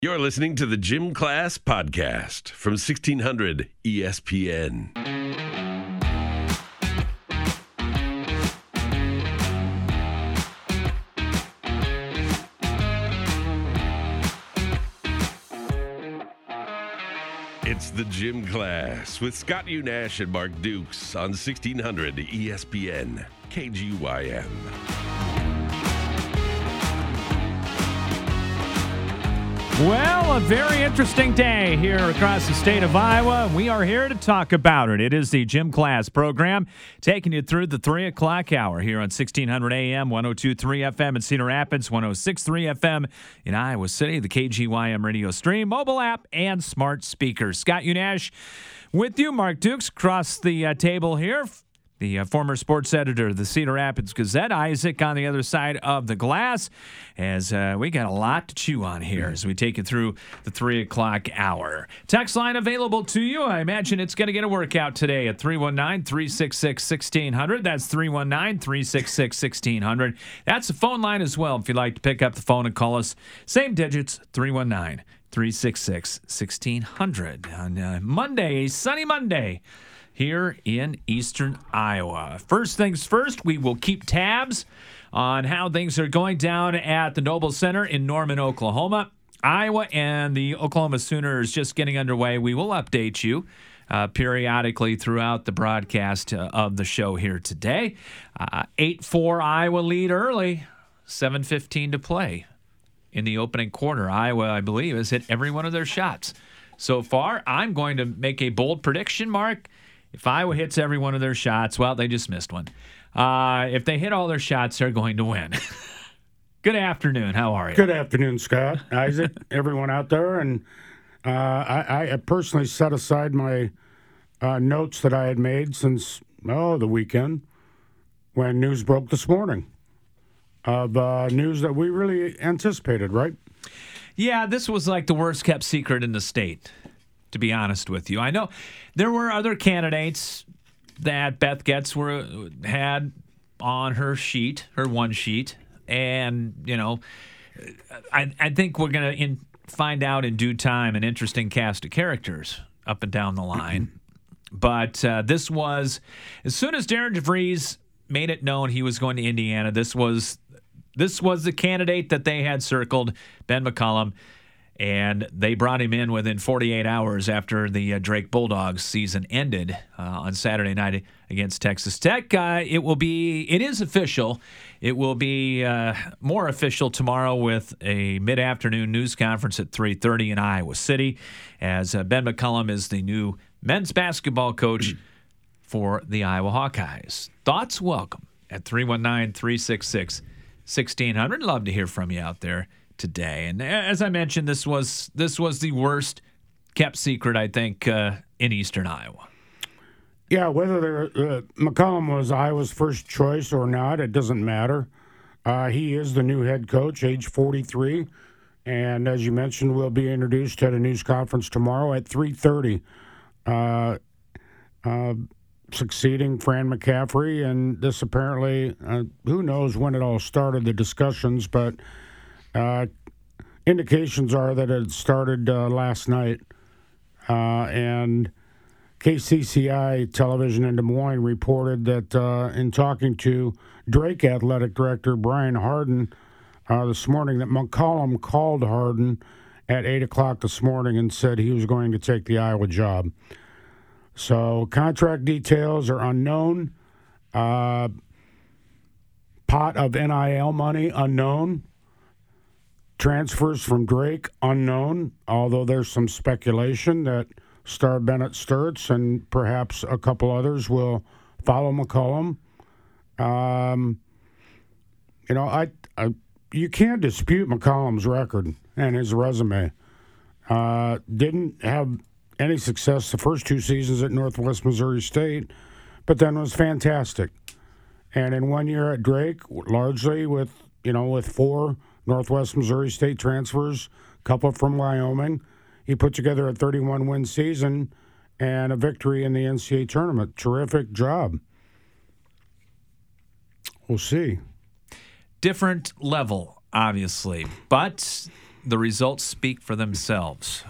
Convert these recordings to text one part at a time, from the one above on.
You're listening to the Gym Class Podcast from 1600 ESPN. It's the Gym Class with Scott Unash and Mark Dukes on 1600 ESPN KGYM. Well, a very interesting day here across the state of Iowa. We are here to talk about it. It is the Gym Class program taking you through the 3 o'clock hour here on 1600 AM, 102.3 FM in Cedar Rapids, 106.3 FM in Iowa City, the KGYM radio stream, mobile app, and smart speakers. Scott Unash with you, Mark Dukes, across the table here. The former sports editor of the Cedar Rapids Gazette, Isaac, on the other side of the glass, as we got a lot to chew on here as we take you through the 3 o'clock hour. Text line available to you. I imagine it's going to get a workout today at 319-366-1600. That's 319-366-1600. That's the phone line as well if you'd like to pick up the phone and call us. Same digits, 319-366-1600 on Monday, sunny Monday, here in eastern Iowa. First things first, we will keep tabs on how things are going down at the Noble Center in Norman, Oklahoma. Iowa and the Oklahoma Sooners just getting underway. We will update you periodically throughout the broadcast of the show here today. 8-4 Iowa lead early, 7:15 to play in the opening quarter. Iowa, I believe, has hit every one of their shots so far. I'm going to make a bold prediction, Mark. If Iowa hits every one of their shots, well, they just missed one. If they hit all their shots, they're going to win. Good afternoon. How are you? Good afternoon, Scott, Isaac, everyone out there. And I personally set aside my notes that I had made since, the weekend when news broke this morning of news that we really anticipated, right? Yeah, this was like the worst kept secret in the state, to be honest with you. I know there were other candidates that Beth Getz had on her sheet, her one sheet, and, I think we're going to find out in due time an interesting cast of characters up and down the line. But this was, as soon as Darren DeVries made it known he was going to Indiana, this was the candidate that they had circled, Ben McCollum. And they brought him in within 48 hours after the Drake Bulldogs season ended on Saturday night against Texas Tech. It is official. It will be more official tomorrow with a mid-afternoon news conference at 3:30 in Iowa City, as Ben McCollum is the new men's basketball coach for the Iowa Hawkeyes. Thoughts? Welcome at 319-366-1600. Love to hear from you out there today. And as I mentioned, this was the worst kept secret, I think, in eastern Iowa. Yeah, whether McCollum was Iowa's first choice or not, it doesn't matter. He is the new head coach, age 43, and as you mentioned, will be introduced at a news conference tomorrow at 3:30, succeeding Fran McCaffrey. And this apparently, who knows when it all started, the discussions, but indications are that it started last night, and KCCI television in Des Moines reported that in talking to Drake athletic director Brian Harden this morning, that McCollum called Harden at 8 o'clock this morning and said he was going to take the Iowa job. So contract details are unknown. Pot of NIL money unknown. Transfers from Drake, unknown, although there's some speculation that Star Bennett Sturts and perhaps a couple others will follow McCollum. You can't dispute McCollum's record and his resume. Didn't have any success the first 2 seasons at Northwest Missouri State, but then was fantastic. And in 1 year at Drake, largely with 4 Northwest Missouri State transfers, a couple from Wyoming. He put together a 31-win season and a victory in the NCAA tournament. Terrific job. We'll see. Different level, obviously, but the results speak for themselves.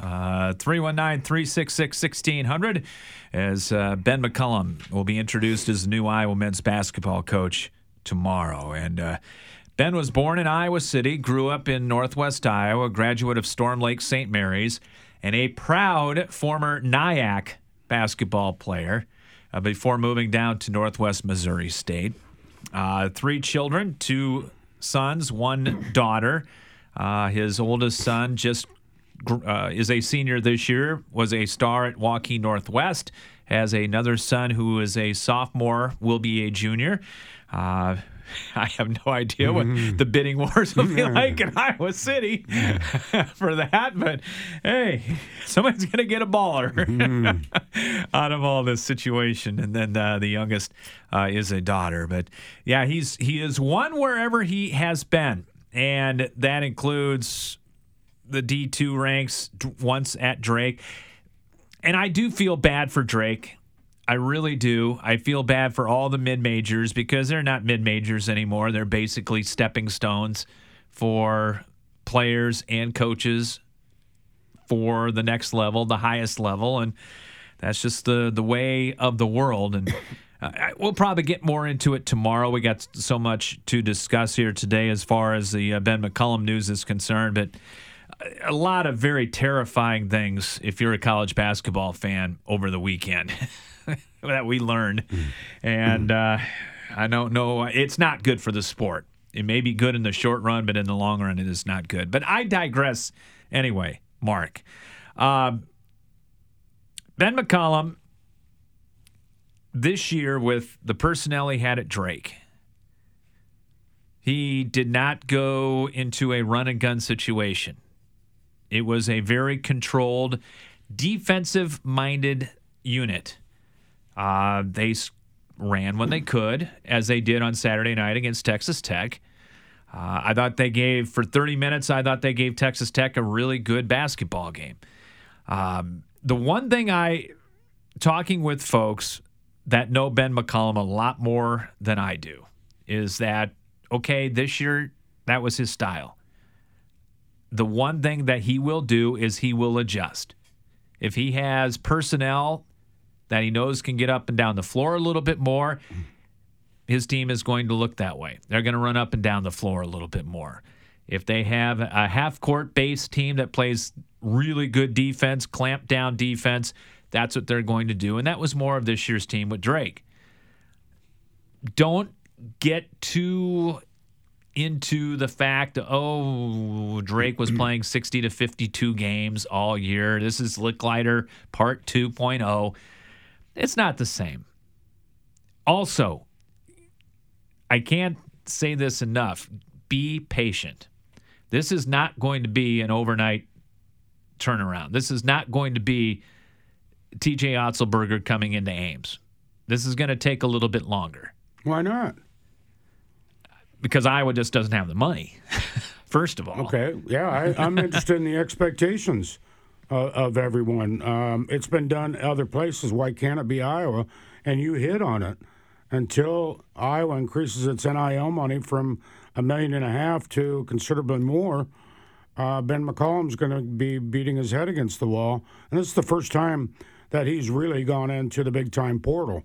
319-366-1600 as Ben McCollum will be introduced as the new Iowa men's basketball coach tomorrow. And Ben was born in Iowa City, grew up in Northwest Iowa, graduate of Storm Lake St. Mary's, and a proud former NIAC basketball player before moving down to Northwest Missouri State. 3 children, 2 sons, 1 daughter. His oldest son just is a senior this year, was a star at Waukee Northwest, has another son who is a sophomore, will be a junior. I have no idea what the bidding wars will be like in Iowa City for that, but hey, somebody's going to get a baller out of all this situation. And then the youngest is a daughter. But yeah, he is one wherever he has been, and that includes the D2 ranks once at Drake. And I do feel bad for Drake. I really do. I feel bad for all the mid-majors because they're not mid-majors anymore. They're basically stepping stones for players and coaches for the next level, the highest level, and that's just the way of the world. And we'll probably get more into it tomorrow. We got so much to discuss here today as far as the Ben McCollum news is concerned, but a lot of very terrifying things if you're a college basketball fan over the weekend. That we learned. And I don't know. It's not good for the sport. It may be good in the short run, but in the long run, it is not good. But I digress anyway, Mark. Ben McCollum, this year with the personnel he had at Drake, he did not go into a run-and-gun situation. It was a very controlled, defensive-minded unit. They ran when they could, as they did on Saturday night against Texas Tech. I thought they gave, for 30 minutes, Texas Tech a really good basketball game. The one thing talking with folks that know Ben McCollum a lot more than I do, is that, okay, this year, that was his style. The one thing that he will do is he will adjust. If he has personnel that he knows can get up and down the floor a little bit more, his team is going to look that way. They're going to run up and down the floor a little bit more. If they have a half-court based team that plays really good defense, clamp down defense, that's what they're going to do. And that was more of this year's team with Drake. Don't get too into the fact, Drake was playing 60 to 52 games all year. This is Licklider Part 2.0. It's not the same. Also, I can't say this enough. Be patient. This is not going to be an overnight turnaround. This is not going to be TJ Otzelberger coming into Ames. This is going to take a little bit longer. Why not? Because Iowa just doesn't have the money, first of all. Okay, yeah, I'm interested in the expectations of everyone. It's been done other places. Why can't it be Iowa? And you hit on it. Until Iowa increases its NIL money from $1.5 million to considerably more, Ben McCollum's going to be beating his head against the wall. And this is the first time that he's really gone into the big-time portal.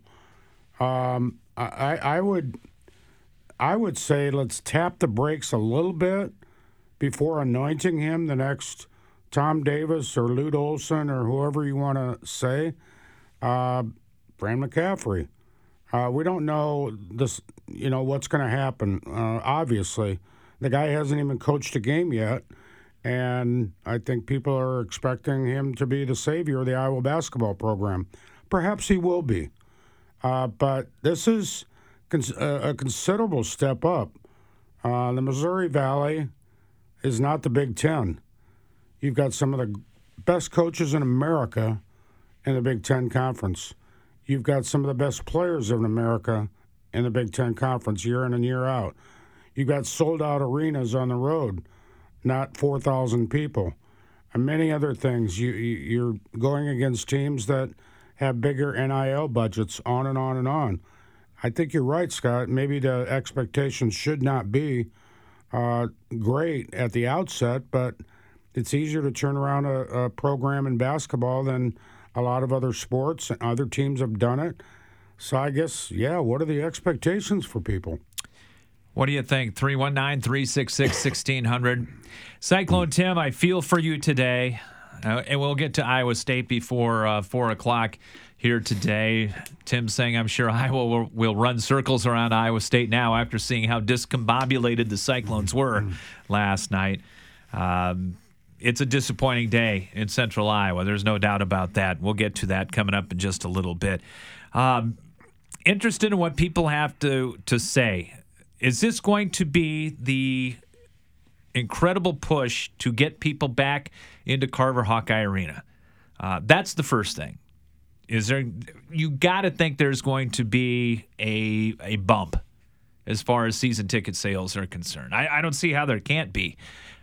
I would say let's tap the brakes a little bit before anointing him the next Tom Davis or Lute Olson or whoever you want to say. Fran McCaffrey. We don't know this, what's going to happen. Obviously, the guy hasn't even coached a game yet, and I think people are expecting him to be the savior of the Iowa basketball program. Perhaps he will be, but this is a considerable step up. The Missouri Valley is not the Big Ten. You've got some of the best coaches in America in the Big Ten Conference. You've got some of the best players in America in the Big Ten Conference year in and year out. You've got sold-out arenas on the road, not 4,000 people. And many other things. You're going against teams that have bigger NIL budgets, on and on and on. I think you're right, Scott. Maybe the expectations should not be great at the outset, but It's easier to turn around a program in basketball than a lot of other sports, and other teams have done it. So I guess, what are the expectations for people? What do you think? 319-366-1600. Cyclone Tim, I feel for you today. And we'll get to Iowa State before 4 o'clock here today. Tim saying, I'm sure Iowa will run circles around Iowa State now after seeing how discombobulated the Cyclones were last night. It's a disappointing day in Central Iowa. There's no doubt about that. We'll get to that coming up in just a little bit. Interested in what people have to say. Is this going to be the incredible push to get people back into Carver Hawkeye Arena? That's the first thing. You got to think there's going to be a bump as far as season ticket sales are concerned. I don't see how there can't be.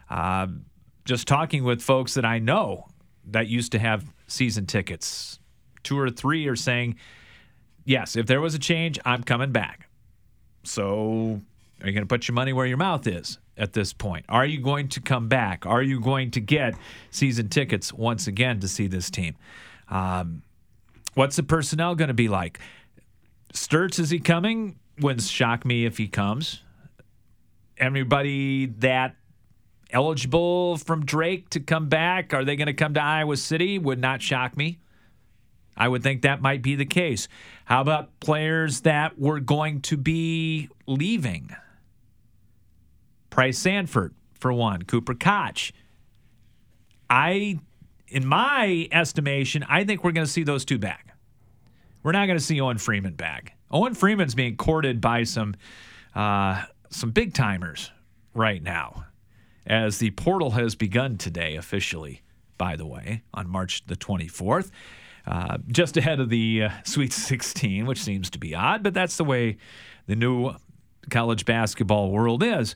Just talking with folks that I know that used to have season tickets, 2 or 3 are saying, yes, if there was a change, I'm coming back. So are you going to put your money where your mouth is at this point? Are you going to come back? Are you going to get season tickets once again to see this team? What's the personnel going to be like? Sturts, is he coming? Wouldn't shock me if he comes. Everybody that eligible from Drake to come back, are they going to come to Iowa City? Would not shock me. I would think that might be the case. How about players that were going to be leaving? Price Sanford, for one. Cooper Koch. In my estimation, I think we're going to see those 2 back. We're not going to see Owen Freeman back. Owen Freeman's being courted by some big timers right now, as the portal has begun today officially, by the way, on March the 24th. Just ahead of the Sweet 16, which seems to be odd, but that's the way the new college basketball world is.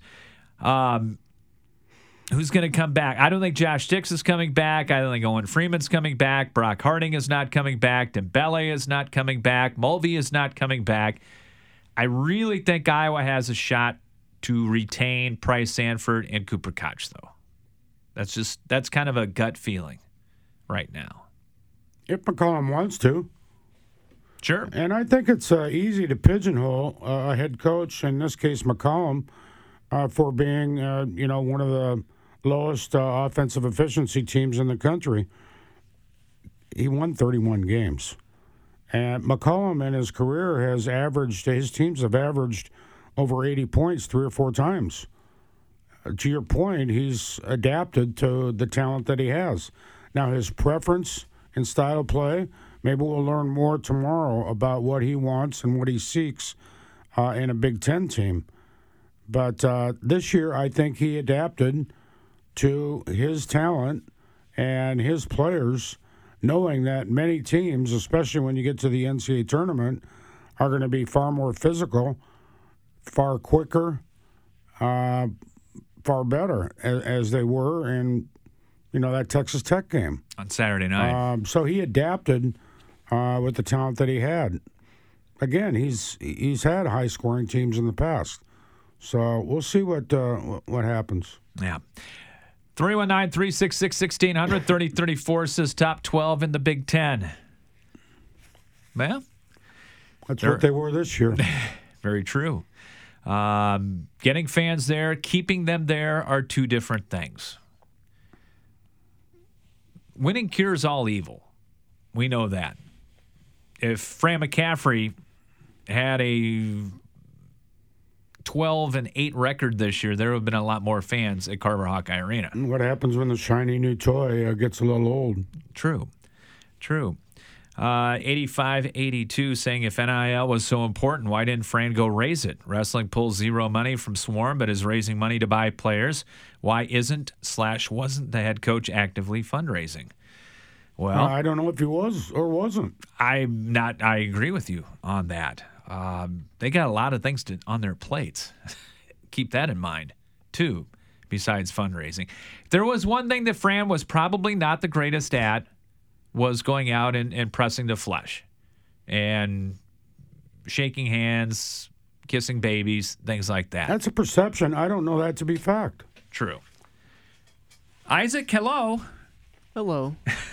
Who's going to come back? I don't think Josh Dix is coming back. I don't think Owen Freeman's coming back. Brock Harding is not coming back. Dembele is not coming back. Mulvey is not coming back. I really think Iowa has a shot to retain Price Sanford and Cooper Koch, though. That's kind of a gut feeling right now. If McCollum wants to. Sure. And I think it's easy to pigeonhole a head coach, in this case McCollum, for being one of the lowest offensive efficiency teams in the country. He won 31 games. And McCollum in his career his teams have averaged over 80 points 3 or 4 times. To your point, he's adapted to the talent that he has. Now, his preference and style of play, maybe we'll learn more tomorrow about what he wants and what he seeks in a Big Ten team. But this year, I think he adapted to his talent and his players, knowing that many teams, especially when you get to the NCAA tournament, are going to be far more physical, far quicker, far better, as they were in, that Texas Tech game on Saturday night. So he adapted with the talent that he had. Again, he's had high-scoring teams in the past. So we'll see what happens. Yeah. 319-366-1600. 3034 says top 12 in the Big Ten. Well, that's what they were this year. Very true. Getting fans there, keeping them there are 2 different things. Winning cures all evil. We know that. If Fran McCaffrey had a 12-8 record this year, there would have been a lot more fans at Carver Hawkeye Arena. What happens when the shiny new toy gets a little old? True. 8582 saying, if NIL was so important, why didn't Fran go raise it? Wrestling pulls 0 money from Swarm, but is raising money to buy players. Why wasn't the head coach actively fundraising? Well, I don't know if he was or wasn't. I agree with you on that. They got a lot of things on their plates. Keep that in mind, too, besides fundraising. There was one thing that Fran was probably not the greatest at, was going out and pressing the flesh and shaking hands, kissing babies, things like that. That's a perception. I don't know that to be fact. True. Isaac, hello. Hello.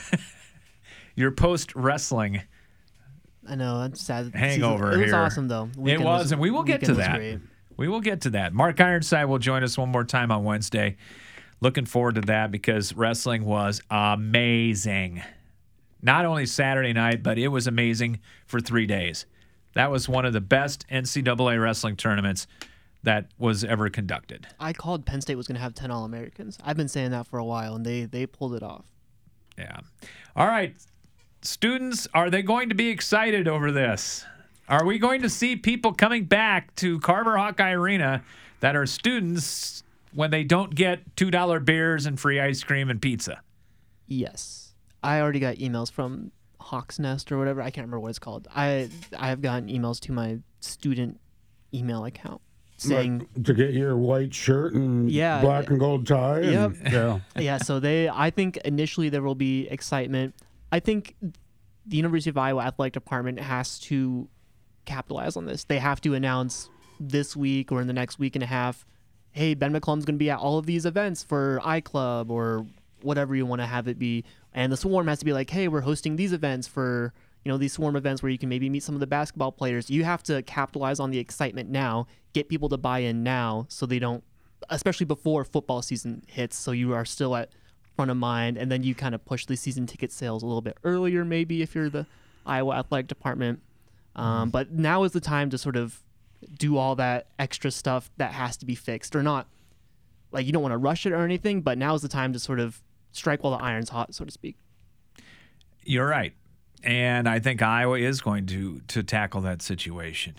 Your post-wrestling I know, that's sad. hangover It was here. awesome, though. It was, and we will get to weekend was that. great. We will get to that. Mark Ironside will join us one more time on Wednesday. Looking forward to that because wrestling was amazing. Not only Saturday night, but it was amazing for 3 days. That was one of the best NCAA wrestling tournaments that was ever conducted. I called Penn State was going to have 10 All-Americans. I've been saying that for a while, and they pulled it off. Yeah. All right. Students, are they going to be excited over this? Are we going to see people coming back to Carver Hawkeye Arena that are students when they don't get $2 beers and free ice cream and pizza? Yes. I already got emails from Hawk's Nest or whatever. I can't remember what it's called. I have gotten emails to my student email account saying to get your white shirt and Yeah, black and gold tie. Yep. And, yeah. yeah, so I think initially there will be excitement. I think the University of Iowa Athletic Department has to capitalize on this. They have to announce this week or in the next week and a half, hey, Ben McCollum's going to be at all of these events for iClub or whatever you want to have it be. And the Swarm has to be like, hey, we're hosting these events for, these Swarm events where you can maybe meet some of the basketball players. You have to capitalize on the excitement now, get people to buy in now so they don't, especially before football season hits, so you are still at front of mind, and then you kind of push the season ticket sales a little bit earlier maybe if you're the Iowa Athletic Department. But now is the time to sort of do all that extra stuff that has to be fixed, or not, like you don't want to rush it or anything, but now is the time to sort of strike while the iron's hot, so to speak. You're right. And I think Iowa is going to tackle that situation.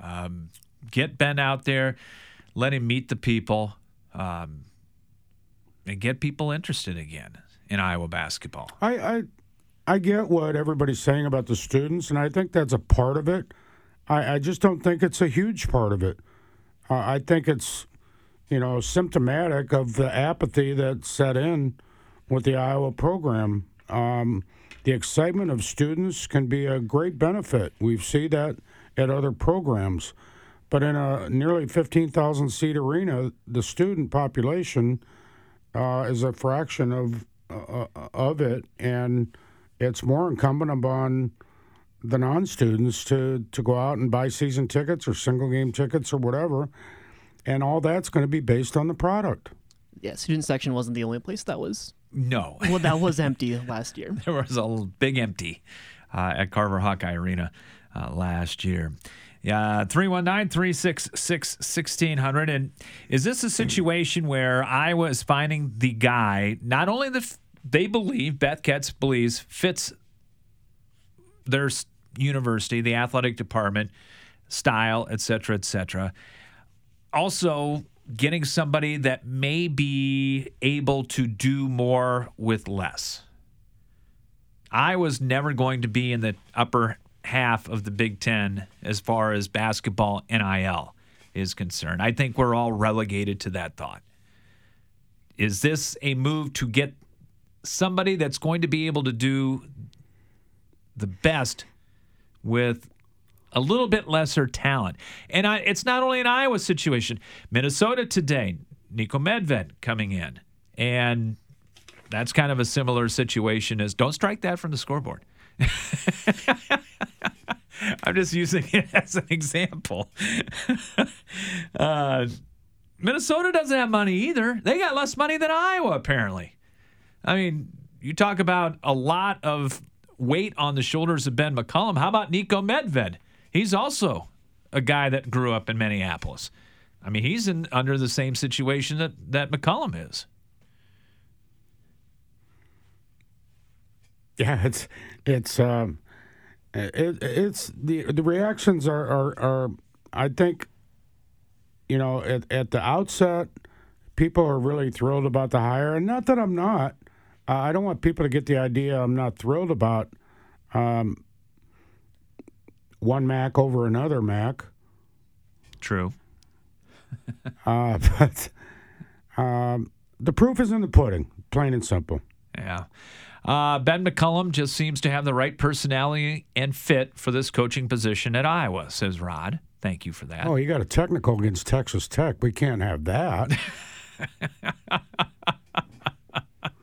Get Ben out there, let him meet the people, and get people interested again in Iowa basketball. I get what everybody's saying about the students, and I think that's a part of it. I just don't think it's a huge part of it. I think it's, symptomatic of the apathy that set in with the Iowa program. The excitement of students can be a great benefit. We've seen that at other programs. But in a nearly 15,000-seat arena, the student population is a fraction of it, and it's more incumbent upon the non-students to go out and buy season tickets or single-game tickets or whatever, and all that's going to be based on the product. Yeah, student section wasn't the only place that was No. well, that was empty last year. There was a big empty at Carver Hawkeye Arena last year. 319-366-1600. And is this a situation where Iowa is finding the guy, not only they believe, Beth Ketz believes, fits their university, the athletic department, style, et cetera, also getting somebody that may be able to do more with less? Iowa's never going to be in the upper half of the Big Ten as far as basketball NIL is concerned. I think we're all relegated to that thought. Is this a move to get somebody that's going to be able to do the best with a little bit lesser talent? And it's not only an Iowa situation. Minnesota today, Niko Medved coming in. And that's kind of a similar situation as, don't strike that from the scoreboard. I'm just using it as an example. Minnesota doesn't have money either. They got less money than Iowa, apparently. I mean, you talk about a lot of weight on the shoulders of Ben McCollum. How about Niko Medved? He's also a guy that grew up in Minneapolis. I mean, he's under the same situation that McCollum is. Yeah, it's the reactions are I think, at the outset, people are really thrilled about the hire, and not that I'm not. I don't want people to get the idea I'm not thrilled about one MAC over another MAC. True. But the proof is in the pudding, plain and simple. Yeah. Ben McCollum just seems to have the right personality and fit for this coaching position at Iowa, says Rod. Thank you for that. Oh, you got a technical against Texas Tech. We can't have that.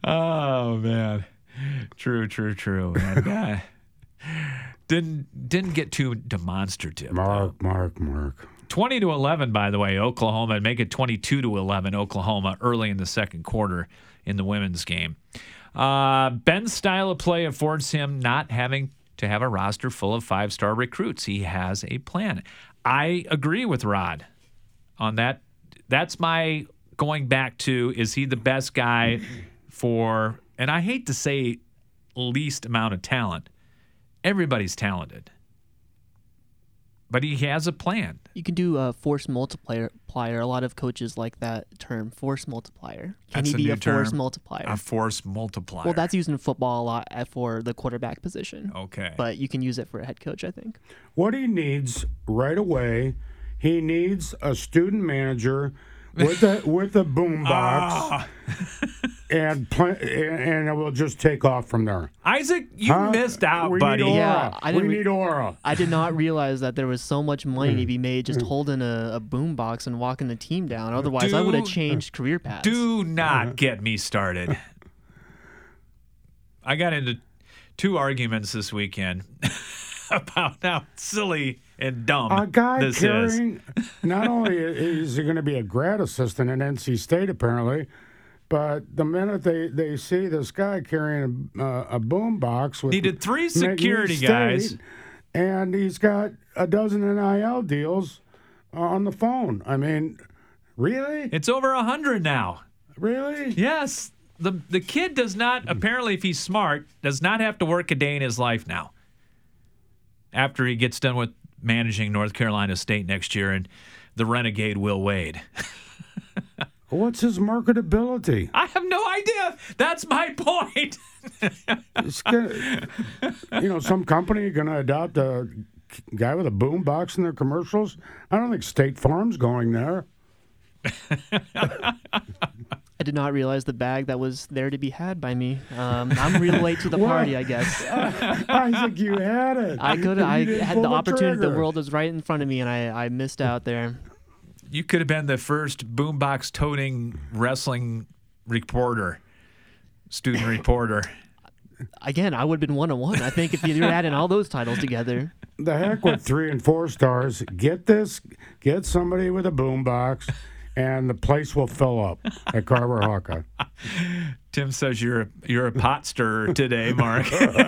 Oh man, true. And, didn't get too demonstrative. Mark. 20-11, by the way, Oklahoma, and make it 22-11, Oklahoma, early in the second quarter in the women's game. Ben's style of play affords him not having to have a roster full of 5-star recruits. He has a plan. I agree with Rod on that. That's my going back to, is he the best guy for, and I hate to say least amount of talent. Everybody's talented. But he has a plan. You can do a force multiplier. A lot of coaches like that term, force multiplier. Can That's he a be new a force term. multiplier? A force multiplier. Well, that's used in football a lot for the quarterback position. Okay. But you can use it for a head coach, I think. What he needs right away, he needs a student manager with a boom box, and it will just take off from there. Isaac, you missed out, we buddy. Need aura. Yeah, we need aura. I did not realize that there was so much money to be made just holding a boom box and walking the team down. Otherwise, I would have changed career paths. Do not get me started. I got into 2 arguments this weekend about how silly and dumb A guy this is. carrying, not only is he going to be a grad assistant at NC State apparently, but the minute they see this guy carrying a boom box with Needed 3 McNeese security State, guys. and he's got a dozen NIL deals on the phone. I mean, really? It's over 100 now. Really? Yes. The kid does not, apparently if he's smart, does not have to work a day in his life now. After he gets done with managing North Carolina State next year and the renegade Will Wade. What's his marketability? I have no idea. That's my point. Some company going to adopt a guy with a boom box in their commercials? I don't think State Farm's going there. I did not realize the bag that was there to be had by me. I'm real late to the party, I guess. I think you had it. I could. You I didn't had pull the opportunity. The trigger. world was right in front of me, and I missed out there. You could have been the first boombox toting wrestling reporter, student reporter. Again, I would have been 101. I think if you're adding all those titles together. The heck with 3 and 4 stars. Get somebody with a boom box, and the place will fill up at Carver Hawkeye. Tim says you're a pot stirrer today, Mark.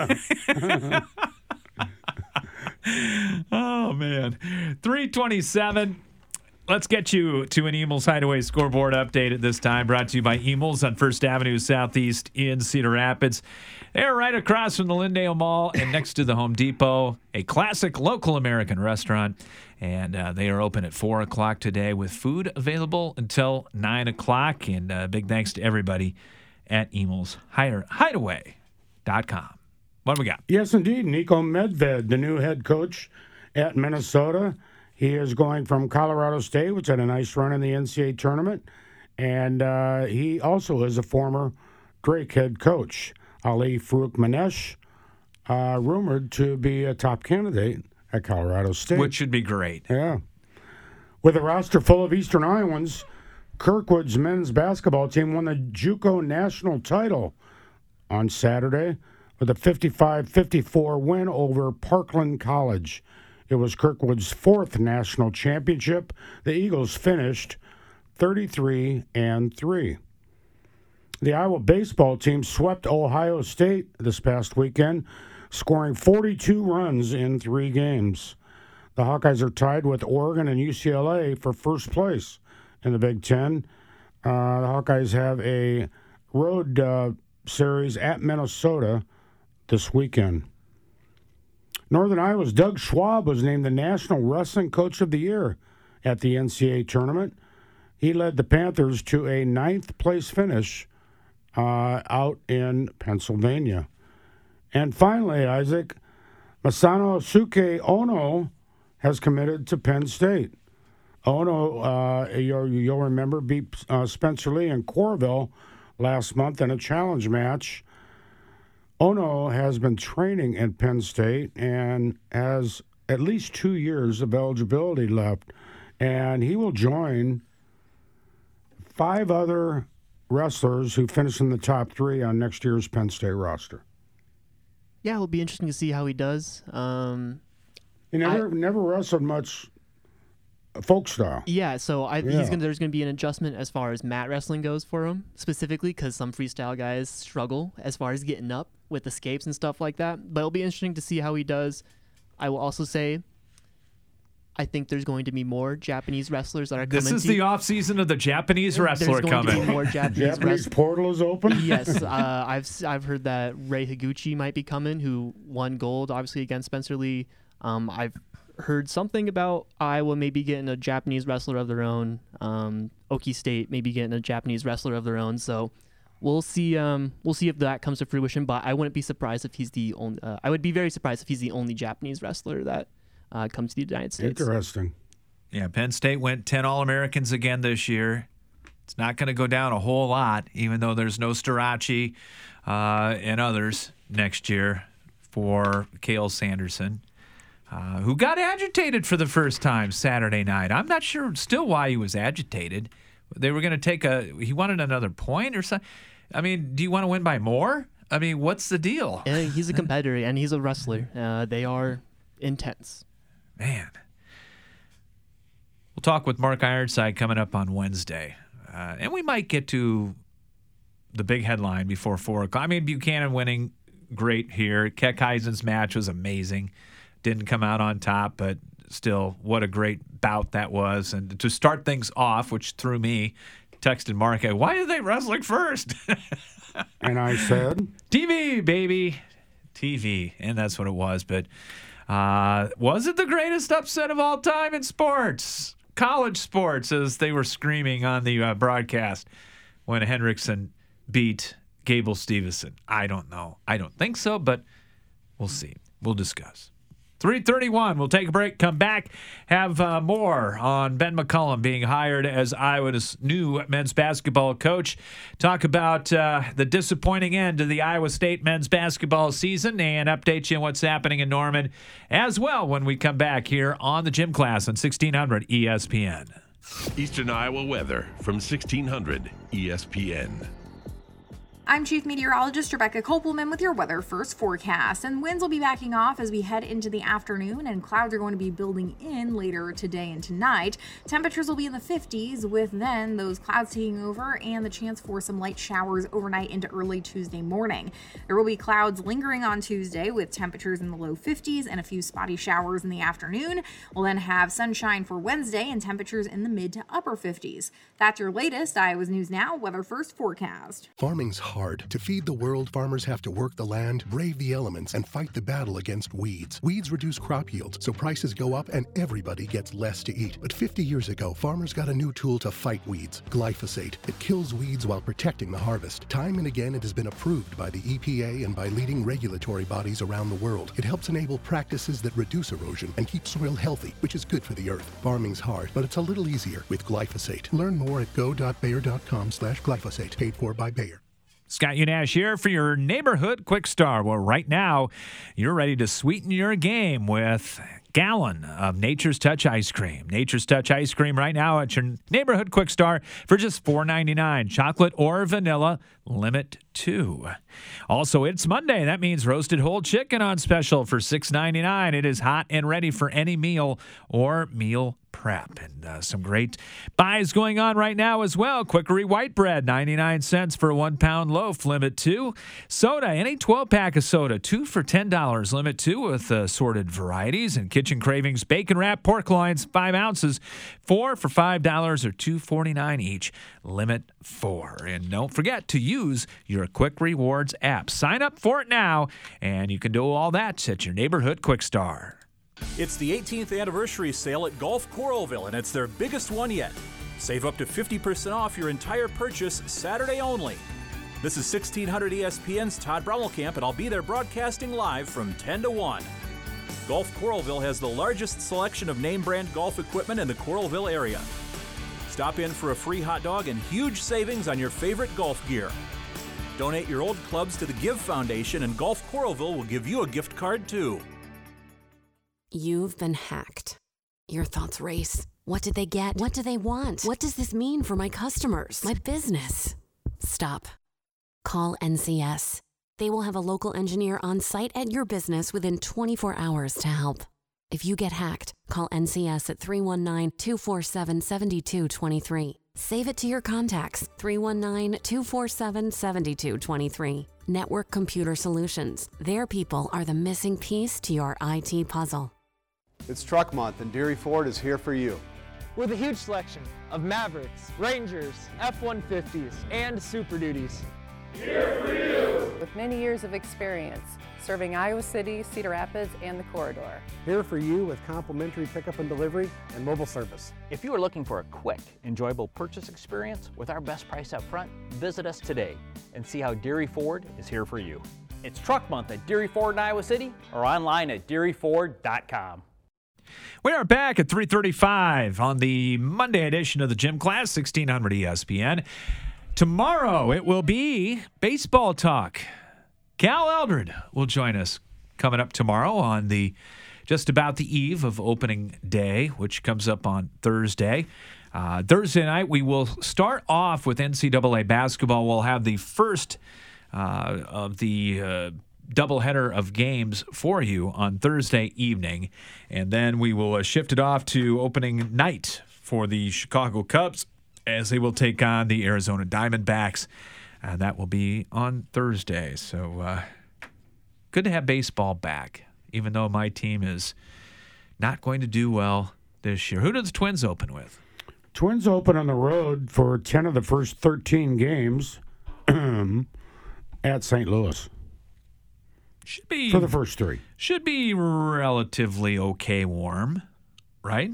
Oh man, 3:27. Let's get you to an Emils Hideaway scoreboard update at this time, brought to you by Emils on First Avenue Southeast in Cedar Rapids. They're right across from the Lindale Mall and next to the Home Depot, a classic local American restaurant. And they are open at 4 o'clock today with food available until 9 o'clock. And big thanks to everybody at Emils Hideaway.com. What do we got? Yes, indeed. Nico Medved, the new head coach at Minnesota. He is going from Colorado State, which had a nice run in the NCAA tournament. And he also is a former Drake head coach. Ali Farouk-Manesh, rumored to be a top candidate at Colorado State. Which should be great. Yeah. With a roster full of Eastern Iowans, Kirkwood's men's basketball team won the JUCO national title on Saturday with a 55-54 win over Parkland College. It was Kirkwood's 4th national championship. The Eagles finished 33-3. The Iowa baseball team swept Ohio State this past weekend, scoring 42 runs in 3 games. The Hawkeyes are tied with Oregon and UCLA for first place in the Big Ten. The Hawkeyes have a road series at Minnesota this weekend. Northern Iowa's Doug Schwab was named the National Wrestling Coach of the Year at the NCAA tournament. He led the Panthers to a 9th place finish out in Pennsylvania. And finally, Isaac, Masanosuke Ono has committed to Penn State. Ono, you'll remember, beat Spencer Lee in Coralville last month in a challenge match. Ono has been training at Penn State and has at least 2 years of eligibility left. And he will join 5 other wrestlers who finish in the top 3 on next year's Penn State roster. Yeah, it'll be interesting to see how he does. He never wrestled much folk style. Yeah, so there's going to be an adjustment as far as mat wrestling goes for him, specifically because some freestyle guys struggle as far as getting up with escapes and stuff like that. But it'll be interesting to see how he does. I will also say, I think there's going to be more Japanese wrestlers that are coming. This is the off season of the Japanese wrestler coming. coming. There's going to be more Japanese portal is open? Yes. I've heard that Rei Higuchi might be coming, who won gold, obviously, against Spencer Lee. I've heard something about Iowa maybe getting a Japanese wrestler of their own. Okie State maybe getting a Japanese wrestler of their own. So we'll see. We'll see if that comes to fruition. But I wouldn't be surprised if he's the only. I would be very surprised if he's the only Japanese wrestler that comes to the United States. Interesting. Yeah, Penn State went 10 All-Americans again this year. It's not going to go down a whole lot, even though there's no Starachi and others next year for Cale Sanderson, who got agitated for the first time Saturday night. I'm not sure still why he was agitated. They were going to he wanted another point or something. I mean, do you want to win by more? I mean, what's the deal? And he's a competitor, and he's a wrestler. They are intense. Man. We'll talk with Mark Ironside coming up on Wednesday. And we might get to the big headline before 4 o'clock. I mean, Buchanan winning, great here. Keckheisen's match was amazing. Didn't come out on top, but still, what a great bout that was. And to start things off, which threw me, texted Mark, why are they wrestling first? And I said? TV, baby. TV. And that's what it was. But was it the greatest upset of all time in sports? College sports, as they were screaming on the broadcast when Hendrickson beat Gable Stevenson. I don't know. I don't think so, but we'll see. We'll discuss. 3:31. We'll take a break, come back, have more on Ben McCullum being hired as Iowa's new men's basketball coach. Talk about the disappointing end to the Iowa State men's basketball season and update you on what's happening in Norman as well when we come back here on the Gym Class on 1600 ESPN. Eastern Iowa weather from 1600 ESPN. I'm Chief Meteorologist Rebecca Kopelman with your Weather First forecast. And winds will be backing off as we head into the afternoon, and clouds are going to be building in later today and tonight. Temperatures will be in the 50s, with then those clouds taking over and the chance for some light showers overnight into early Tuesday morning. There will be clouds lingering on Tuesday with temperatures in the low 50s and a few spotty showers in the afternoon. We'll then have sunshine for Wednesday and temperatures in the mid to upper 50s. That's your latest Iowa's News Now Weather First forecast. Farming's hard. To feed the world, farmers have to work the land, brave the elements, and fight the battle against weeds. Weeds reduce crop yields, so prices go up and everybody gets less to eat. But 50 years ago, farmers got a new tool to fight weeds, glyphosate. It kills weeds while protecting the harvest. Time and again, it has been approved by the EPA and by leading regulatory bodies around the world. It helps enable practices that reduce erosion and keep soil healthy, which is good for the earth. Farming's hard, but it's a little easier with glyphosate. Learn more at go.bayer.com/glyphosate. Paid for by Bayer. Scott Unash here for your Neighborhood Quick Start. Well, right now, you're ready to sweeten your game with a gallon of Nature's Touch ice cream. Nature's Touch ice cream right now at your Neighborhood Quick Start for just $4.99. Chocolate or vanilla, limit 2. Also, it's Monday. That means roasted whole chicken on special for $6.99. It is hot and ready for any meal or meal prep. And some great buys going on right now as well. Quickery white bread, 99 cents for a 1-pound loaf, limit 2. Soda, any 12-pack of soda, 2 for $10, limit 2 with assorted varieties. And Kitchen Cravings bacon wrap pork loins, 5 ounces, 4 for $5 or $2.49 each, limit 4. And don't forget to use your Quick Rewards app. Sign up for it now, and you can do all that at your Neighborhood Quick Start. It's the 18th anniversary sale at Golf Coralville, and it's their biggest one yet. Save up to 50% off your entire purchase Saturday only. This is 1600 ESPN's Todd Brommelkamp, and I'll be there broadcasting live from 10 to 1. Golf Coralville has the largest selection of name-brand golf equipment in the Coralville area. Stop in for a free hot dog and huge savings on your favorite golf gear. Donate your old clubs to the Give Foundation, and Golf Coralville will give you a gift card too. You've been hacked. Your thoughts race. What did they get? What do they want? What does this mean for my customers? My business? Stop. Call NCS. They will have a local engineer on site at your business within 24 hours to help. If you get hacked, call NCS at 319-247-7223. Save it to your contacts, 319-247-7223. Network Computer Solutions. Their people are the missing piece to your IT puzzle. It's Truck Month, and Deary Ford is here for you. With a huge selection of Mavericks, Rangers, F-150s, and Super Duties. Here for you! With many years of experience, serving Iowa City, Cedar Rapids, and the corridor. Here for you with complimentary pickup and delivery and mobile service. If you are looking for a quick, enjoyable purchase experience with our best price up front, visit us today and see how Deary Ford is here for you. It's Truck Month at Deary Ford in Iowa City or online at DearyFord.com. We are back at 3:35 on the Monday edition of the Gym Class, 1600 ESPN. Tomorrow it will be baseball talk. Cal Eldred will join us coming up tomorrow on the just about the eve of opening day, which comes up on Thursday. Thursday night we will start off with NCAA basketball. We'll have the first of the doubleheader of games for you on Thursday evening. And then we will shift it off to opening night for the Chicago Cubs as they will take on the Arizona Diamondbacks. That will be on Thursday. So good to have baseball back, even though my team is not going to do well this year. Who do the Twins open with? Twins open on the road for 10 of the first 13 games at St. Louis. Should be for the first three. Should be relatively okay warm, right?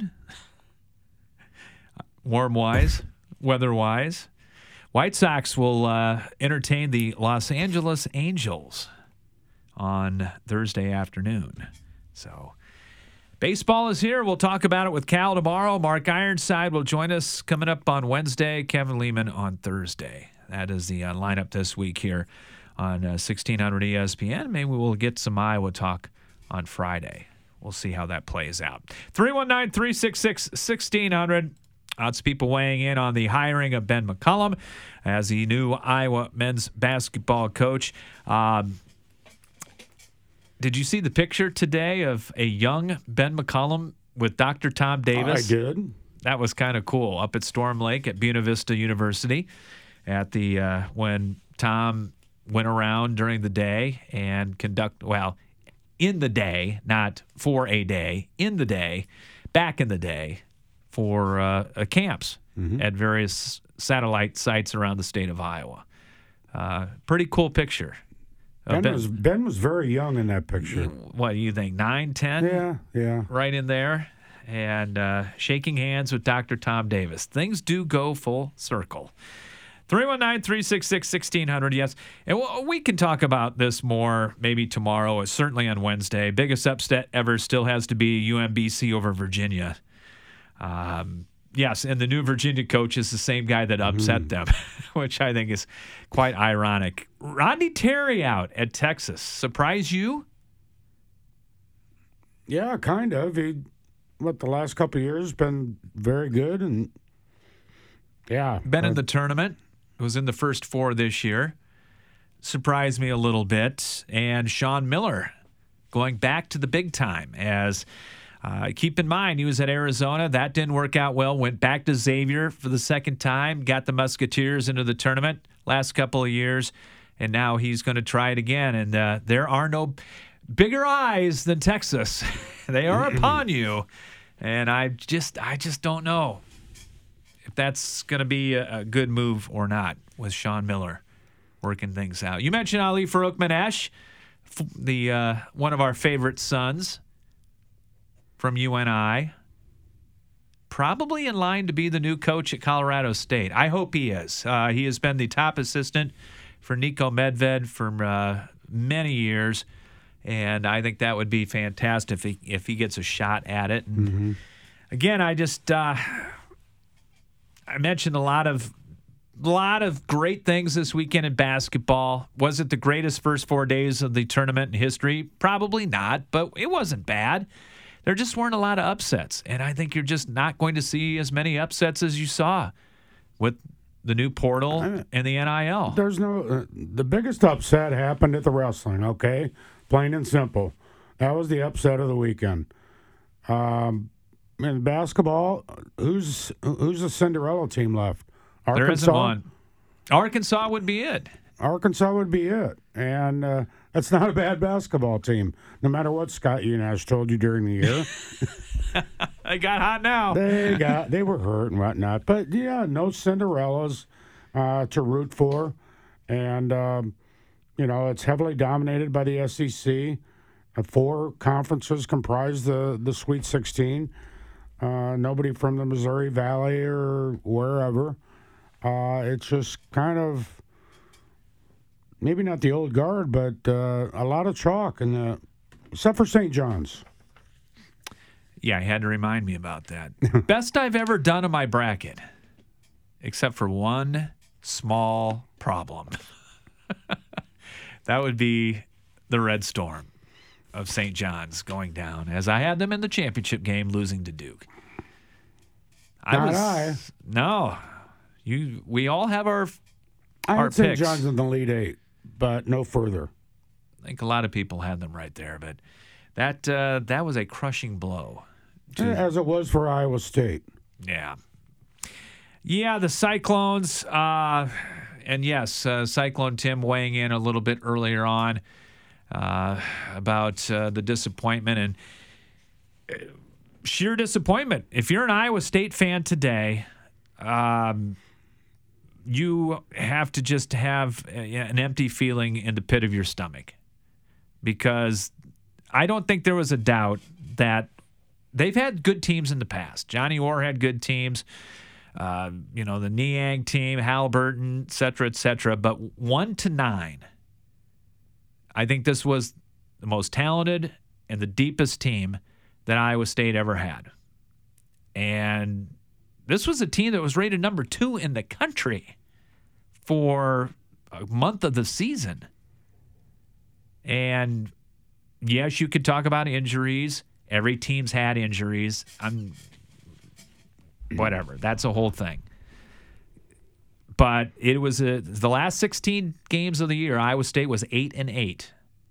Warm-wise, weather-wise. White Sox will entertain the Los Angeles Angels on Thursday afternoon. So baseball is here. We'll talk about it with Cal tomorrow. Mark Ironside will join us coming up on Wednesday. Kevin Lehman on Thursday. That is the lineup this week here on 1600 ESPN. Maybe we'll get some Iowa talk on Friday. We'll see how that plays out. 319-366-1600. Lots of people weighing in on the hiring of Ben McCollum as the new Iowa men's basketball coach. Did you see the picture today of a young Ben McCollum with Dr. Tom Davis? I did. That was kind of cool up at Storm Lake at Buena Vista University at the when Tom went around during the day and in the day, not for a day, in the day, back in the day, for camps at various satellite sites around the state of Iowa. Pretty cool picture. Ben was very young in that picture. What do you think, 9, 10? Yeah. Right in there. And shaking hands with Dr. Tom Davis. Things do go full circle. 319-366-1600, yes. And we can talk about this more maybe tomorrow, certainly on Wednesday. Biggest upset ever still has to be UMBC over Virginia. Yes, and the new Virginia coach is the same guy that upset them, which I think is quite ironic. Rodney Terry out at Texas. Surprise you? Yeah, kind of. The last couple of years been very good, and been in the tournament. Was in the first 4 this year. Surprised me a little bit. And Sean Miller going back to the big time as keep in mind, he was at Arizona. That didn't work out well. Went back to Xavier for the second time. Got the Musketeers into the tournament last couple of years. And now he's going to try it again. And there are no bigger eyes than Texas. They are upon you. And I just don't know if that's going to be a good move or not with Sean Miller working things out. You mentioned Ali Farouk-Manesh, the one of our favorite sons from UNI, probably in line to be the new coach at Colorado State. I hope he is. He has been the top assistant for Nico Medved for many years, and I think that would be fantastic if he gets a shot at it. And again, I mentioned a lot of great things this weekend in basketball. Was it the greatest first 4 days of the tournament in history? Probably not, but it wasn't bad. There just weren't a lot of upsets, and I think you're just not going to see as many upsets as you saw with the new portal and the NIL. There's no the biggest upset happened at the wrestling. Okay, plain and simple. That was the upset of the weekend. In basketball, who's the Cinderella team left? Arkansas? There isn't one. Arkansas would be it. Arkansas would be it. And that's not a bad basketball team, no matter what Scott Unash told you during the year. They got hot now. They were hurt and whatnot. But, yeah, no Cinderellas to root for. And, it's heavily dominated by the SEC. 4 conferences comprise the Sweet 16. Nobody from the Missouri Valley or wherever. It's just kind of maybe not the old guard, but a lot of chalk, except for St. John's. Yeah, he had to remind me about that. Best I've ever done in my bracket, except for one small problem. That would be the Red Storm of St. John's going down, as I had them in the championship game losing to Duke. No. We all have our had picks. St. John's in the Elite Eight, but no further. I think a lot of people had them right there, but that was a crushing blow. As it was for Iowa State. Yeah. Yeah, the Cyclones, and yes, Cyclone Tim weighing in a little bit earlier on about the disappointment and sheer disappointment. If you're an Iowa State fan today, you have to just have an empty feeling in the pit of your stomach, because I don't think there was a doubt that they've had good teams in the past. Johnny Orr had good teams, the Niang team, Halliburton, et cetera. But 1-9, I think this was the most talented and the deepest team that Iowa State ever had. And this was a team that was rated number 2 in the country for a month of the season. And yes, you could talk about injuries. Every team's had injuries. Whatever. That's a whole thing. But it was the last 16 games of the year, Iowa State was 8-8.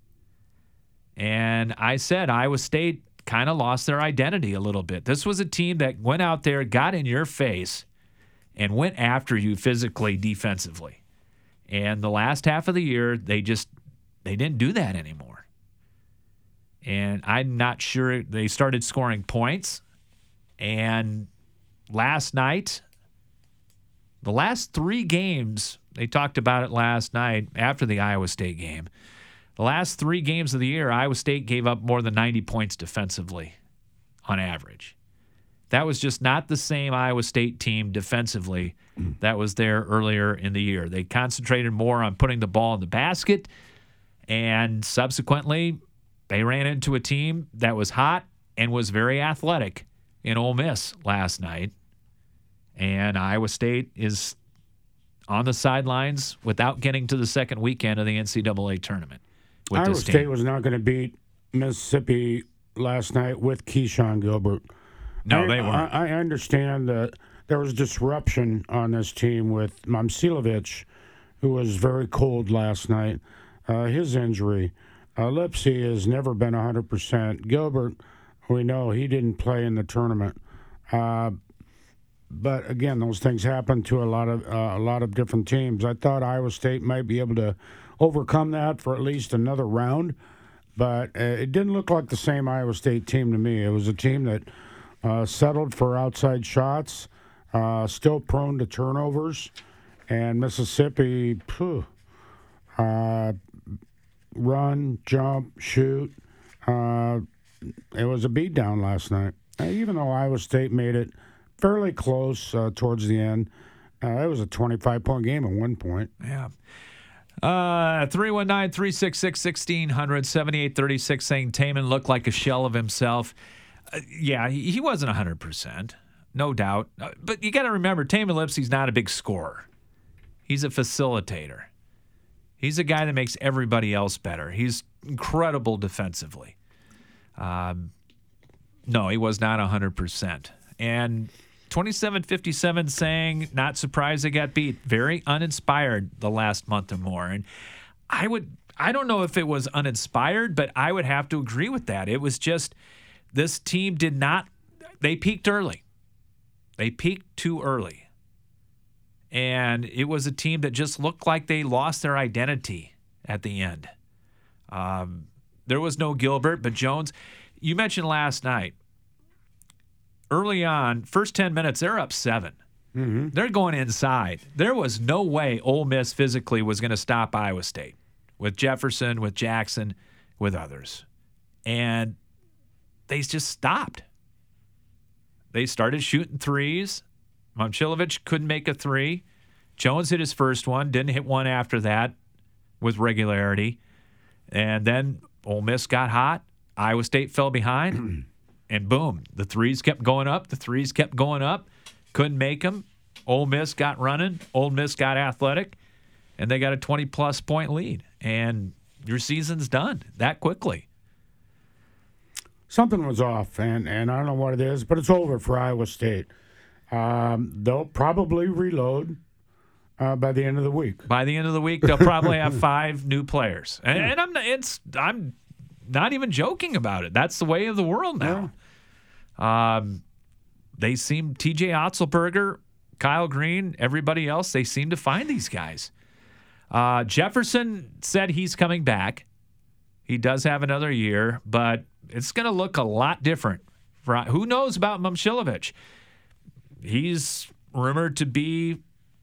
And I said Iowa State kind of lost their identity a little bit. This was a team that went out there, got in your face, and went after you physically, defensively. And the last half of the year, they didn't do that anymore. And I'm not sure they started scoring points. And last night, the last 3 games, they talked about it last night after the Iowa State game. The last 3 games of the year, Iowa State gave up more than 90 points defensively on average. That was just not the same Iowa State team defensively that was there earlier in the year. They concentrated more on putting the ball in the basket, and subsequently, they ran into a team that was hot and was very athletic in Ole Miss last night. And Iowa State is on the sidelines without getting to the second weekend of the NCAA tournament. Iowa State was not going to beat Mississippi last night with Keyshawn Gilbert. No, they weren't. I understand that there was disruption on this team with Momcilovic, who was very cold last night. His injury. Lipsy has never been 100%. Gilbert, we know he didn't play in the tournament. But again, those things happen to a lot of different teams. I thought Iowa State might be able to overcome that for at least another round, but it didn't look like the same Iowa State team to me. It was a team that settled for outside shots, still prone to turnovers, and Mississippi, run, jump, shoot. It was a beatdown last night. Even though Iowa State made it fairly close towards the end, it was a 25-point game at one point. Yeah. 319-366-1600, 7836 saying Taman looked like a shell of himself. Yeah, he wasn't 100%, no doubt. But you got to remember, Taman Lipsey's not a big scorer. He's a facilitator. He's a guy that makes everybody else better. He's incredible defensively. No, he was not 100%. And 27-57 saying, not surprised they got beat. Very uninspired the last month or more. And I don't know if it was uninspired, but I would have to agree with that. It was just this team they peaked early. They peaked too early. And it was a team that just looked like they lost their identity at the end. There was no Gilbert, but Jones, you mentioned last night, early on, first 10 minutes, they're up 7. Mm-hmm. They're going inside. There was no way Ole Miss physically was going to stop Iowa State with Jefferson, with Jackson, with others. And they just stopped. They started shooting threes. Momcilovic couldn't make a three. Jones hit his first one, didn't hit one after that with regularity. And then Ole Miss got hot. Iowa State fell behind. And boom, the threes kept going up. The threes kept going up. Couldn't make them. Ole Miss got running. Ole Miss got athletic. And they got a 20-plus point lead. And your season's done that quickly. Something was off, and I don't know what it is, but it's over for Iowa State. They'll probably reload by the end of the week. By the end of the week, they'll probably have 5 new players. And I'm not even joking about it. That's the way of the world now. Yeah. They seem, TJ Otzelberger, Kyle Green, everybody else, they seem to find these guys. Jefferson said he's coming back. He does have another year, but it's going to look a lot different. Who knows about Momcilovic? He's rumored to be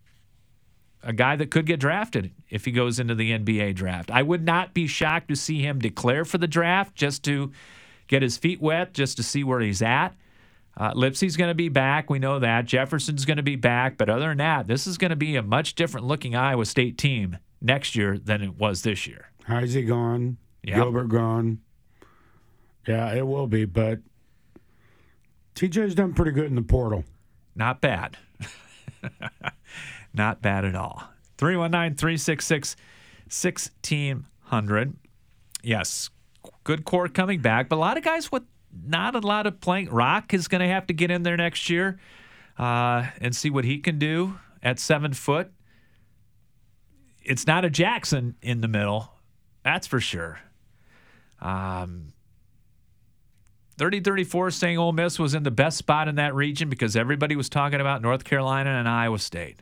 a guy that could get drafted if he goes into the NBA draft. I would not be shocked to see him declare for the draft just to get his feet wet, just to see where he's at. Lipsey's going to be back. We know that. Jefferson's going to be back. But other than that, this is going to be a much different looking Iowa State team next year than it was this year. Heisey gone. Yep. Gilbert gone. Yeah, it will be. But TJ's done pretty good in the portal. Not bad. Not bad at all. 319-366-1600. Yes, good core coming back, but a lot of guys with not a lot of playing. Rock is going to have to get in there next year and see what he can do at 7 foot. It's not a Jackson in the middle, that's for sure. 30-34 saying Ole Miss was in the best spot in that region because everybody was talking about North Carolina and Iowa State.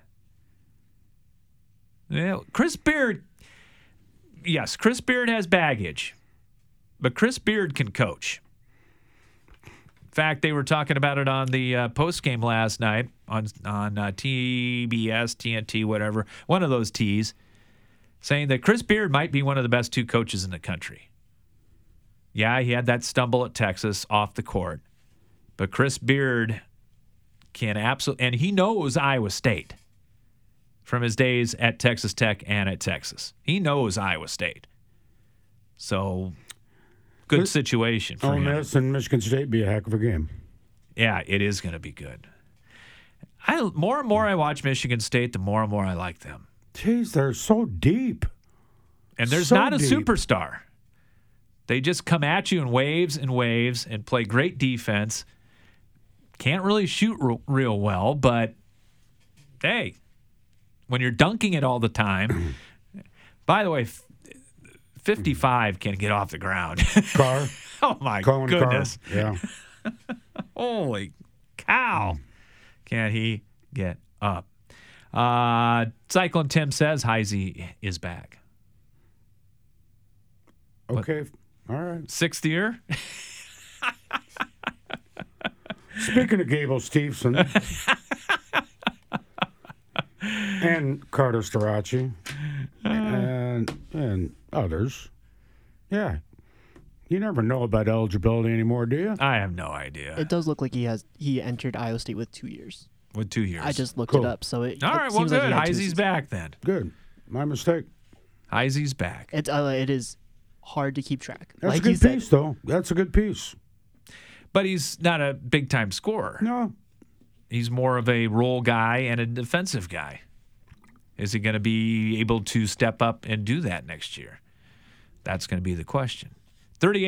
Yeah, Chris Beard, yes, Chris Beard has baggage, but Chris Beard can coach. In fact, they were talking about it on the postgame last night on TBS, TNT, whatever, one of those T's, saying that Chris Beard might be one of the best 2 coaches in the country. Yeah, he had that stumble at Texas off the court, but Chris Beard can absolutely, and he knows Iowa State from his days at Texas Tech and at Texas. He knows Iowa State. So, good situation for him. Ole Miss and Michigan State be a heck of a game. Yeah, it is going to be good. More and more I watch Michigan State, the more and more I like them. Jeez, they're so deep. And there's so not a deep. superstar. They just come at you in waves and waves and play great defense. Can't really shoot real well, but hey, when you're dunking it all the time. By the way, 55 can get off the ground. Carr. Oh, my Cohen goodness. Carr. Yeah. Holy cow. Can he get up? Cyclone Tim says Heisey is back. Okay. All right. 6th year? Speaking of Gable Steveson and Carter Starace and others, yeah, you never know about eligibility anymore, do you? I have no idea. It does look like he entered Iowa State with 2 years. With 2 years. I just looked Cool. it up, so it All it right, well, seems like good. he had 2 Heisey's seasons. back then. Good. My mistake. Heisey's back. It is hard to keep track. That's like a you good said, piece, though. That's a good piece. But he's not a big-time scorer. No. He's more of a role guy and a defensive guy. Is he going to be able to step up and do that next year? That's going to be the question.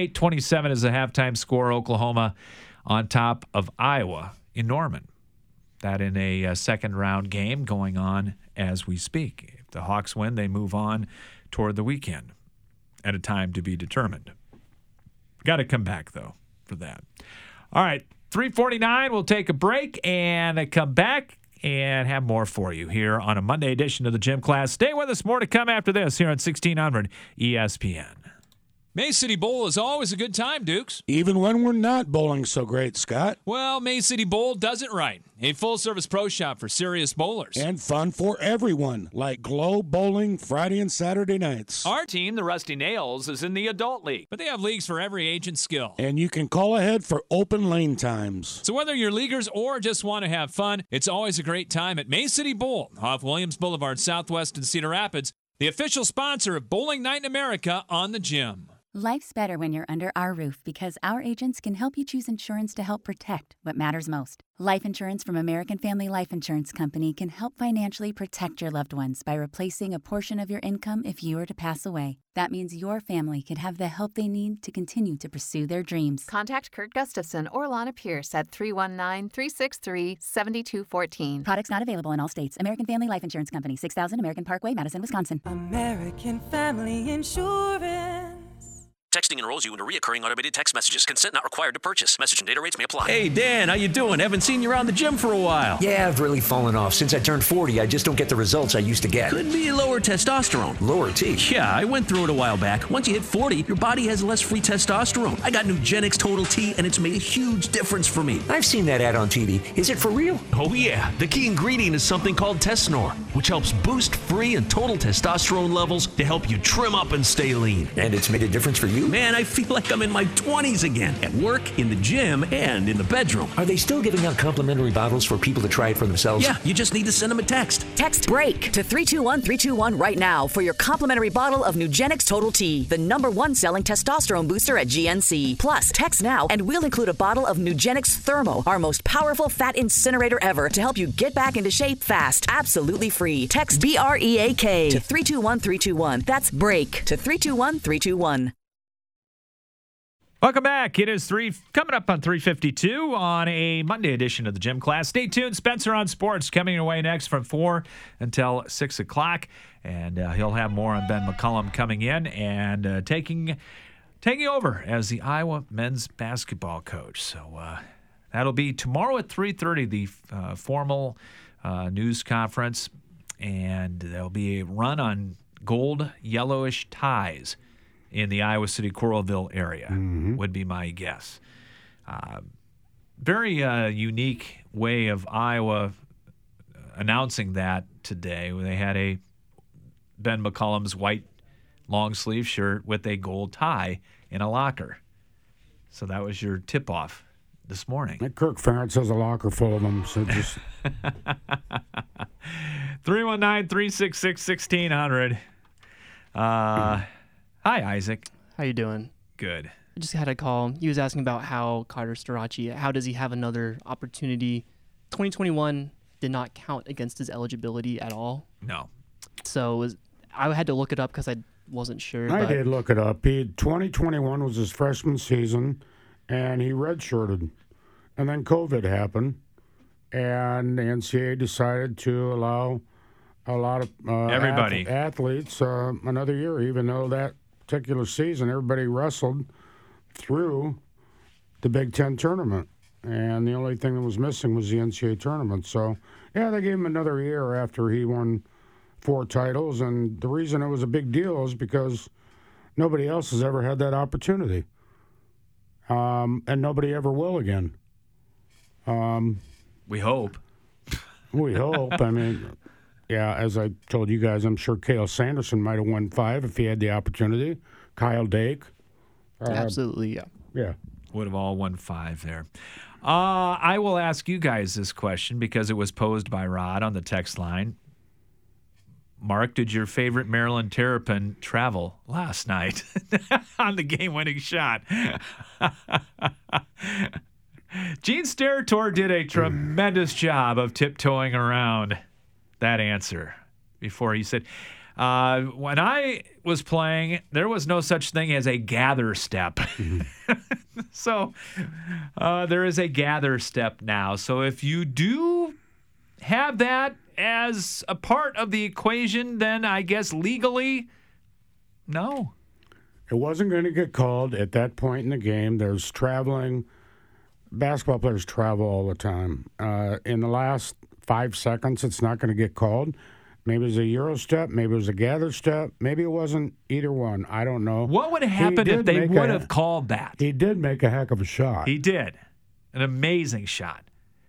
38-27 is the halftime score. Oklahoma on top of Iowa in Norman. That in a second-round game going on as we speak. If the Hawks win, they move on toward the weekend at a time to be determined. Got to come back, though, for that. All right, 3:49, we'll take a break and come back and have more for you here on a Monday edition of the Gym Class. Stay with us. More to come after this here on 1600 ESPN. May City Bowl is always a good time, Dukes. Even when we're not bowling so great, Scott. Well, May City Bowl does it right. A full-service pro shop for serious bowlers. And fun for everyone, like Glow Bowling Friday and Saturday nights. Our team, the Rusty Nails, is in the adult league. But they have leagues for every age and skill. And you can call ahead for open lane times. So whether you're leaguers or just want to have fun, it's always a great time at May City Bowl off Williams Boulevard Southwest in Cedar Rapids, the official sponsor of Bowling Night in America on the Gym. Life's better when you're under our roof because our agents can help you choose insurance to help protect what matters most. Life insurance from American Family Life Insurance Company can help financially protect your loved ones by replacing a portion of your income if you were to pass away. That means your family can have the help they need to continue to pursue their dreams. Contact Kurt Gustafson or Lana Pierce at 319-363-7214. Products not available in all states. American Family Life Insurance Company, 6000 American Parkway, Madison, Wisconsin. American Family Insurance. Texting enrolls you into recurring automated text messages. Consent not required to purchase. Message and data rates may apply. Hey, Dan, how you doing? Haven't seen you around the gym for a while. Yeah, I've really fallen off. Since I turned 40, I just don't get the results I used to get. Could be lower testosterone. Lower T? Yeah, I went through it a while back. Once you hit 40, your body has less free testosterone. I got Nugenix Total T, and it's made a huge difference for me. I've seen that ad on TV. Is it for real? Oh, yeah. The key ingredient is something called Tesnor, which helps boost free and total testosterone levels to help you trim up and stay lean. And it's made a difference for you? Man, I feel like I'm in my 20s again, at work, in the gym, and in the bedroom. Are they still giving out complimentary bottles for people to try it for themselves? Yeah, you just need to send them a text. Text BREAK to 321-321 right now for your complimentary bottle of Nugenix Total T, the #1 selling testosterone booster at GNC. Plus, text now and we'll include a bottle of Nugenix Thermo, our most powerful fat incinerator ever, to help you get back into shape fast. Absolutely free. Text BREAK to 321-321. That's BREAK to 321-321. Welcome back. It is coming up on 3:52 on a Monday edition of the Gym Class. Stay tuned. Spencer on Sports coming your way next from 4 until 6 o'clock. And he'll have more on Ben McCullum coming in and taking over as the Iowa men's basketball coach. So that'll be tomorrow at 3:30, the formal news conference. And there'll be a run on gold yellowish ties in the Iowa City, Coralville area, would be my guess. Very unique way of Iowa announcing that today. They had a Ben McCullum's white long sleeve shirt with a gold tie in a locker. So that was your tip-off this morning. Kirk Ferentz has a locker full of them, so just... 319-366-1600. Hi, Isaac. How you doing? Good. I just had a call. He was asking about how Carter Starachi, how does he have another opportunity? 2021 did not count against his eligibility at all. No. So I had to look it up because I wasn't sure. I did look it up. 2021 was his freshman season, and he redshirted. And then COVID happened, and the NCAA decided to allow a lot of everybody athletes another year, even though that particular season everybody wrestled through the Big Ten tournament, and the only thing that was missing was the NCAA tournament. So, yeah, they gave him another year after he won 4 titles, and the reason it was a big deal is because nobody else has ever had that opportunity, and nobody ever will again. We hope. We hope. I mean... Yeah, as I told you guys, I'm sure Cale Sanderson might have won 5 if he had the opportunity. Kyle Dake. Absolutely, yeah. Yeah. Would have all won 5 there. I will ask you guys this question because it was posed by Rod on the text line. Mark, did your favorite Maryland Terrapin travel last night on the game-winning shot? Gene Steratore did a tremendous job of tiptoeing around that answer before he said, when I was playing, there was no such thing as a gather step. So there is a gather step now. So if you do have that as a part of the equation, then I guess legally, no. It wasn't going to get called at that point in the game. There's traveling. Basketball players travel all the time. In the last 5 seconds, it's not going to get called. Maybe it was a Euro step. Maybe it was a gather step. Maybe it wasn't either one. I don't know. What would have happened if they would have called that? He did make a heck of a shot. He did. An amazing shot.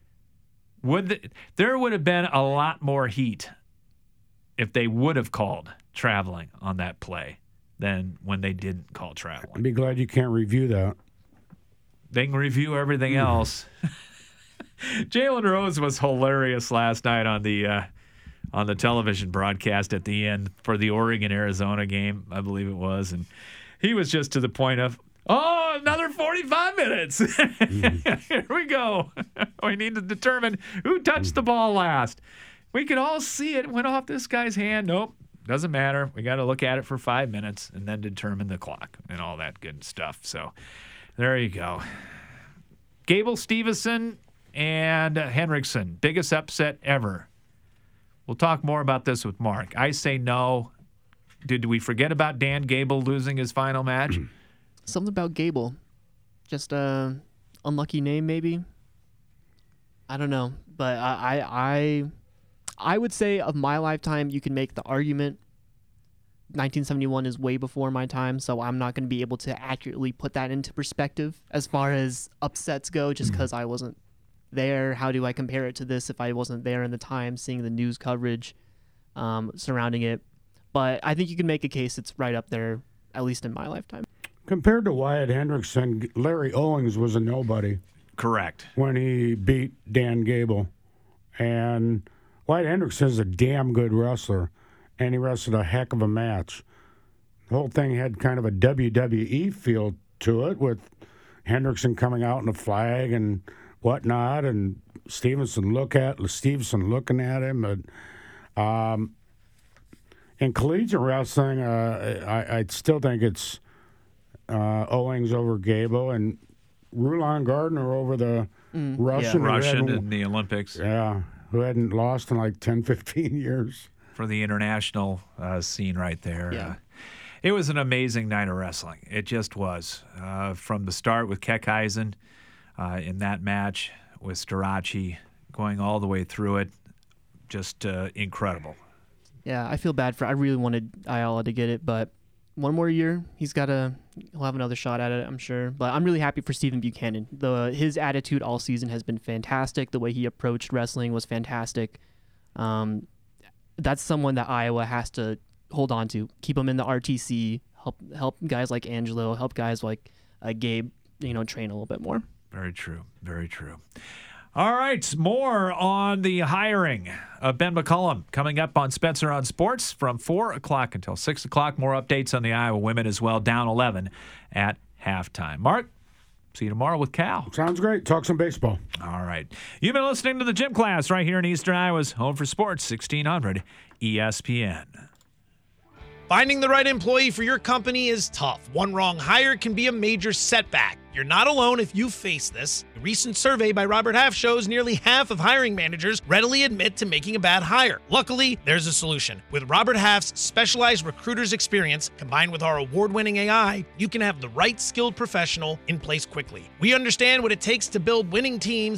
There would have been a lot more heat if they would have called traveling on that play than when they didn't call traveling. I'd be glad you can't review that. They can review everything else. Jalen Rose was hilarious last night on the television broadcast at the end for the Oregon-Arizona game, I believe it was. And he was just to the point of, another 45 minutes. Here we go. We need to determine who touched the ball last. We could all see it went off this guy's hand. Nope, doesn't matter. We got to look at it for 5 minutes and then determine the clock and all that good stuff. So there you go. Gable Stevenson and Henriksen, biggest upset ever. We'll talk more about this with Mark. I say no. Did we forget about Dan Gable losing his final match? Something about Gable. Just a unlucky name, maybe. I don't know. But I would say of my lifetime, you can make the argument 1971 is way before my time, so I'm not going to be able to accurately put that into perspective as far as upsets go, just because I wasn't there. How do I compare it to this if I wasn't there in the time, seeing the news coverage surrounding it? But I think you can make a case it's right up there, at least in my lifetime. Compared to Wyatt Hendrickson, Larry Owings was a nobody. Correct. When he beat Dan Gable. And Wyatt Hendrickson is a damn good wrestler, and he wrestled a heck of a match. The whole thing had kind of a WWE feel to it, with Hendrickson coming out in a flag and whatnot, and Stevenson looking at him. And, in collegiate wrestling, I still think it's Owings over Gable, and Rulon Gardner over the Russian. Russian in the Olympics. Yeah, who hadn't lost in like 10, 15 years. For the international scene right there. Yeah. It was an amazing night of wrestling. It just was. From the start with Keckeisen in that match with Starachi, going all the way through it, just incredible. Yeah, I feel bad I really wanted Ayala to get it, but one more year, he'll have another shot at it, I'm sure. But I'm really happy for Stephen Buchanan. His attitude all season has been fantastic. The way he approached wrestling was fantastic. That's someone that Iowa has to hold on to. Keep him in the RTC. Help guys like Angelo. Help guys like Gabe. Train a little bit more. Very true. Very true. All right, more on the hiring of Ben McCullum coming up on Spencer on Sports from 4 o'clock until 6 o'clock. More updates on the Iowa women as well, down 11 at halftime. Mark, see you tomorrow with Cal. Sounds great. Talk some baseball. All right. You've been listening to the Gym Class right here in Eastern Iowa's Home for Sports, 1600 ESPN. Finding the right employee for your company is tough. One wrong hire can be a major setback. You're not alone if you face this. A recent survey by Robert Half shows nearly half of hiring managers readily admit to making a bad hire. Luckily, there's a solution. With Robert Half's specialized recruiter's experience, combined with our award-winning AI, you can have the right skilled professional in place quickly. We understand what it takes to build winning teams